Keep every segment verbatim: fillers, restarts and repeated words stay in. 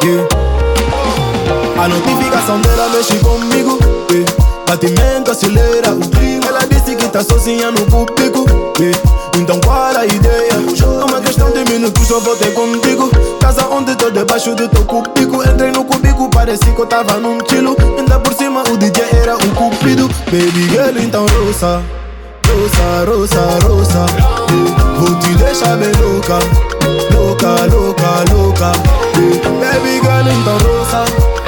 eh. A notificação dela mexe comigo, eh. Batimento acelera. Ela disse que tá sozinha no cubico, eh. Então qual a ideia? É uma questão de minutos, só vou ter contigo. Casa onde tô debaixo do teu cubico. Entrei no cubico, pareci que eu tava num quilo. Ainda por cima o D J era um cupido. Baby girl, então roça, roça, roça, roça, eh. Vou te deixar bem louca, louca, louca, louca, eh. Baby girl, então roça,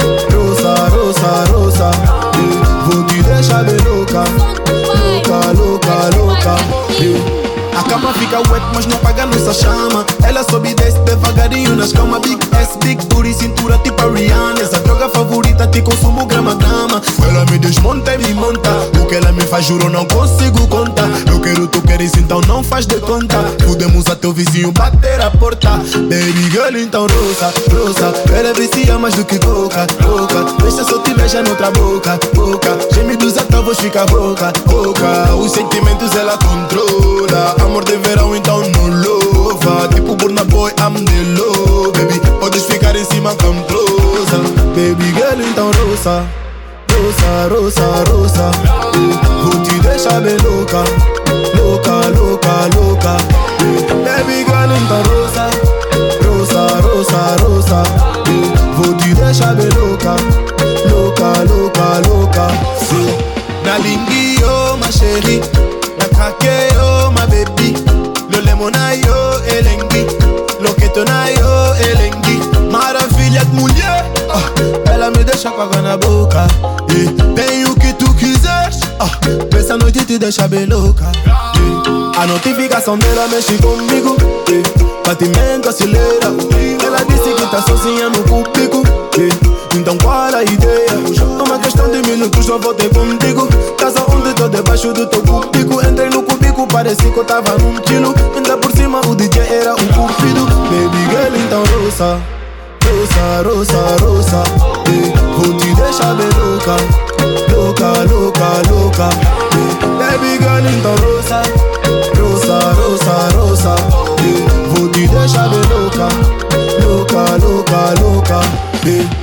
roça, roça, roça, eh. Vou te deixar bem louca, louca, louca, louca, eh. A cama fica wet, mas não apaga nossa chama. Ela sobe e desce devagarinho nas camas. Big S, big booty, cintura tipo a Rihanna. Essa droga favorita te consumo grama a grama. Ela me desmonta e me monta. O que ela me faz juro não consigo contar. Eu quero, tu queres, então não faz de conta. Podemos até o vizinho bater a porta. Baby girl, então roça, roça. Ela vicia mais do que coca, coca. Deixa só te beijar noutra boca, boca. Gemidos até a voz fica boca, boca. Os sentimentos ela controla. Amor de verão, então não louva. Tipo Burna Boy, I'm the low. Baby, podes ficar em cima com closa. Baby girl, então roça, roça, roça, roça, eh. Vou te deixar bem louca, louca, louca, louca, eh. Baby girl, então roça, roça, roça, roça, eh. Vou te deixar bem louca, louca, louca, louca, sim. Na lingui, oh, ma chérie. Na kake, oh, ma baby. Lo lemonayo, elengi. Lo ketonayo, elengi. Maravilha de mulher, ah, ela me deixa com água na boca, eh. Tem o que tu quiseres, ah, essa noite te deixa bem louca, eh. A notificação dela mexe comigo, eh. Batimento acelera. Ela disse que tá sozinha no cubico, eh. Então qual a ideia? É uma questão de minutos, só vou ter contigo. Casa onde tô debaixo do teu cubico. Entrei no cubico, pareci que eu tava num quilo. Ainda por cima o D J era um cupido. Baby girl, então roça, roça, roça, roça, eh. Vou te deixar bem louca, louca, louca, louca, eh. Baby girl, então roça, roça, roça, roça, eh. Vou te deixar bem louca, louca, louca, louca, eh.